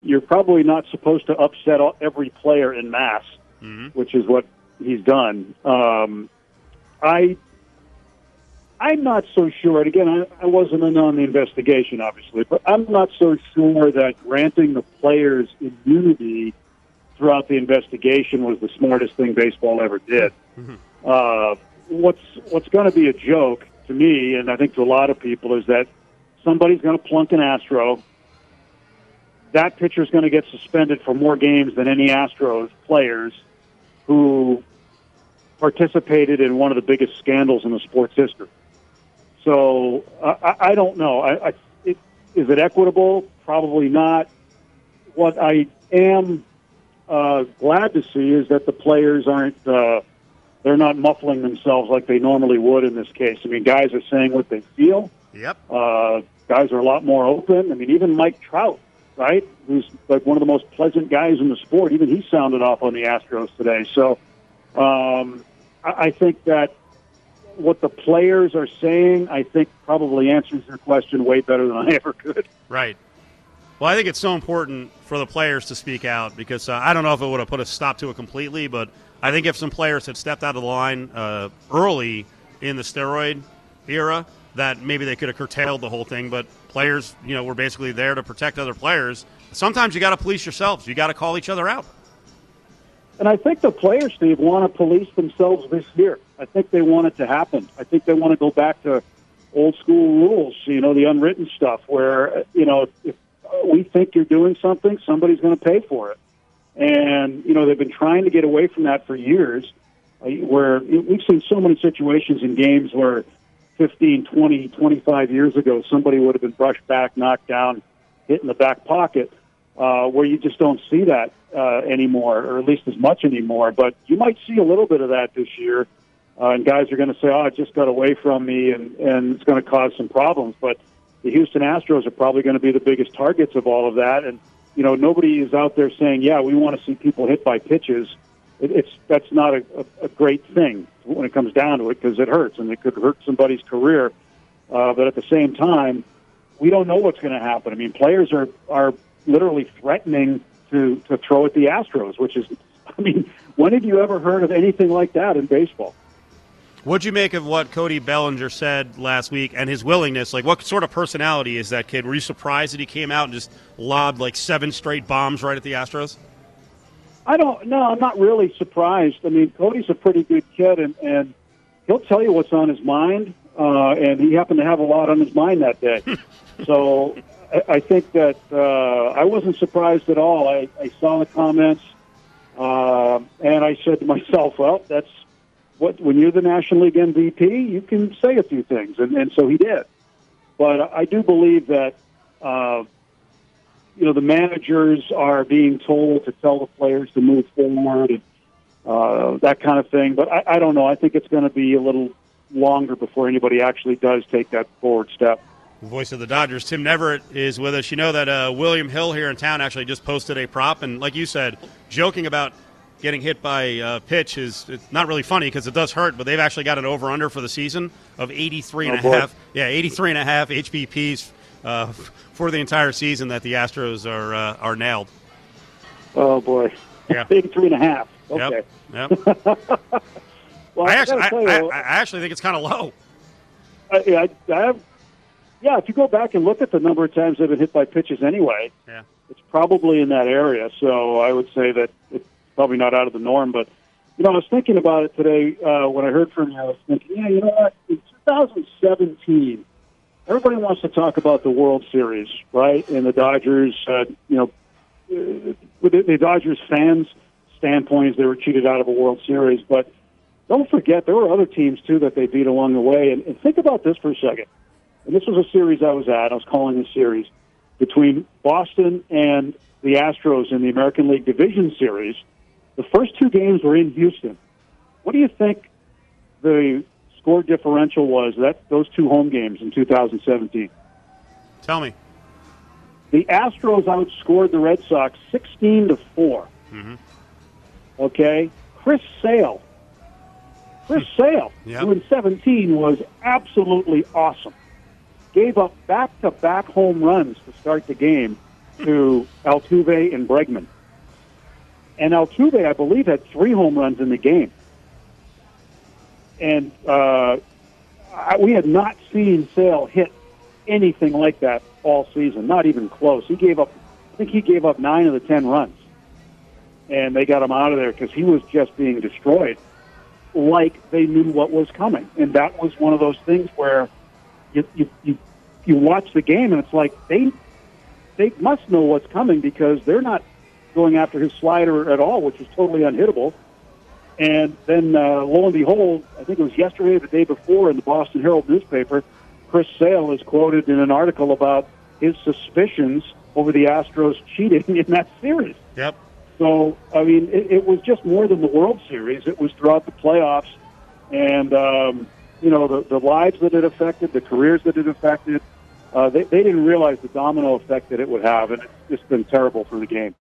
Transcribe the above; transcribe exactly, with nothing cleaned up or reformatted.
you're probably not supposed to upset all, every player in mass, mm-hmm. which is what he's done. Um, I, I'm not so sure. And again, I, I wasn't in on the investigation, obviously, but I'm not so sure that granting the players immunity throughout the investigation was the smartest thing baseball ever did. Mm-hmm. Uh, what's what's going to be a joke to me, and I think to a lot of people, is that somebody's going to plunk an Astro. That pitcher's going to get suspended for more games than any Astros players who participated in one of the biggest scandals in the sports history. So uh, I, I don't know. I, I, it, is it equitable? Probably not. What I am uh, glad to see is that the players aren't uh, they're not muffling themselves like they normally would in this case. I mean, guys are saying what they feel. Yep. Uh, guys are a lot more open. I mean, even Mike Trout, right, who's like one of the most pleasant guys in the sport, even he sounded off on the Astros today. So um, I, I think that what the players are saying, I think, probably answers your question way better than I ever could. Right. Well, I think it's so important for the players to speak out because uh, I don't know if it would have put a stop to it completely, but I think if some players had stepped out of the line uh, early in the steroid era, that maybe they could have curtailed the whole thing. But players, you know, were basically there to protect other players. Sometimes you got to police yourselves. You got to call each other out. And I think the players, Steve, want to police themselves this year. I think they want it to happen. I think they want to go back to old school rules, you know, the unwritten stuff where, you know, if we think you're doing something, somebody's going to pay for it. And, you know, they've been trying to get away from that for years, uh, where we've seen so many situations in games where fifteen, twenty, twenty-five years ago, somebody would have been brushed back, knocked down, hit in the back pocket, uh, where you just don't see that uh, anymore, or at least as much anymore. But you might see a little bit of that this year, uh, and guys are going to say, oh, it just got away from me, and, and it's going to cause some problems. But the Houston Astros are probably going to be the biggest targets of all of that. And, you know, nobody is out there saying, yeah, we want to see people hit by pitches. It, it's that's not a, a, a great thing when it comes down to it, because it hurts, and it could hurt somebody's career. Uh, but at the same time, we don't know what's going to happen. I mean, players are, are literally threatening to, to throw at the Astros, which is, I mean, when have you ever heard of anything like that in baseball? What'd you make of what Cody Bellinger said last week and his willingness? Like, what sort of personality is that kid? Were you surprised that he came out and just lobbed like seven straight bombs right at the Astros? I don't, no, I'm not really surprised. I mean, Cody's a pretty good kid, and, and he'll tell you what's on his mind, uh, and he happened to have a lot on his mind that day. So I, I think that uh, I wasn't surprised at all. I, I saw the comments, uh, and I said to myself, well, that's, What, when you're the National League M V P, you can say a few things, and, and so he did. But I do believe that, uh, you know, the managers are being told to tell the players to move forward and uh, that kind of thing. But I, I don't know. I think it's going to be a little longer before anybody actually does take that forward step. The voice of the Dodgers, Tim Neverett, is with us. You know that uh, William Hill here in town actually just posted a prop, and like you said, joking about getting hit by a pitch is it's not really funny because it does hurt, but they've actually got an over-under for the season of eighty-three and oh, a half. Yeah, eighty-three and a half H B Ps uh, for the entire season that the Astros are uh, are nailed. Oh boy, yeah, eighty-three and a half. Okay. Yep. Yep. Well, I I, actually, I, you, I, I actually think it's kind of low. I, I, I have, yeah, if you go back and look at the number of times they've been hit by pitches anyway, yeah, it's probably in that area. So I would say that it's probably not out of the norm. But, you know, I was thinking about it today uh, when I heard from you. I was thinking, yeah, you know what? In two thousand seventeen, everybody wants to talk about the World Series, right? And the Dodgers, uh, you know, uh, with the, the Dodgers fans' standpoint is they were cheated out of a World Series. But don't forget, there were other teams, too, that they beat along the way. And, and think about this for a second. And this was a series I was at. I was calling the series between Boston and the Astros in the American League Division Series. The first two games were in Houston. What do you think the score differential was that those two home games in two thousand seventeen? Tell me. The Astros outscored the Red Sox sixteen to four. Mm-hmm. Okay? Chris Sale. Chris Sale, yep. who in seventeen was absolutely awesome, gave up back-to-back home runs to start the game to Altuve and Bregman. And Altuve, I believe, had three home runs in the game. And uh, I, we had not seen Sale hit anything like that all season, not even close. He gave up, I think he gave up nine of the ten runs. And they got him out of there because he was just being destroyed like they knew what was coming. And that was one of those things where you, you, you, you watch the game and it's like they, they must know what's coming because they're not going after his slider at all, which is totally unhittable. And then, uh, lo and behold, I think it was yesterday or the day before in the Boston Herald newspaper, Chris Sale is quoted in an article about his suspicions over the Astros cheating in that series. Yep. So, I mean, it, it was just more than the World Series. It was throughout the playoffs. And, um, you know, the, the lives that it affected, the careers that it affected, uh, they, they didn't realize the domino effect that it would have. And it's just been terrible for the game.